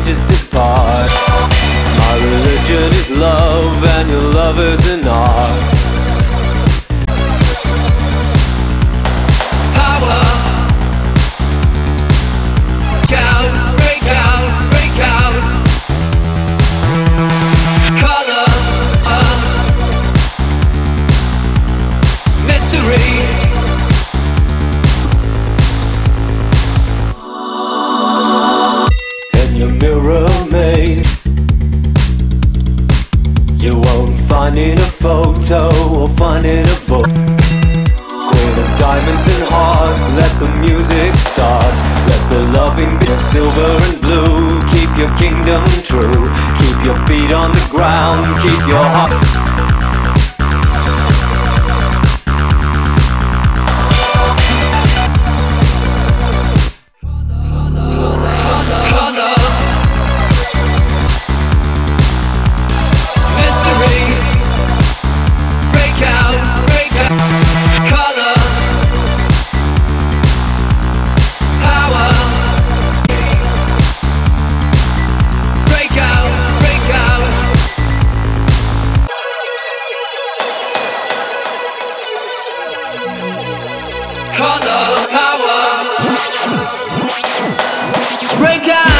just depart. My religion is love and your love is an art. Power, break out, break out. Color, mystery. In your mirror made, you won't find it a photo or find it a book. Queen of diamonds and hearts, let the music start. Let the loving be of silver and blue. Keep your kingdom true. Keep your feet on the ground. Keep your heart. Color, power, break out.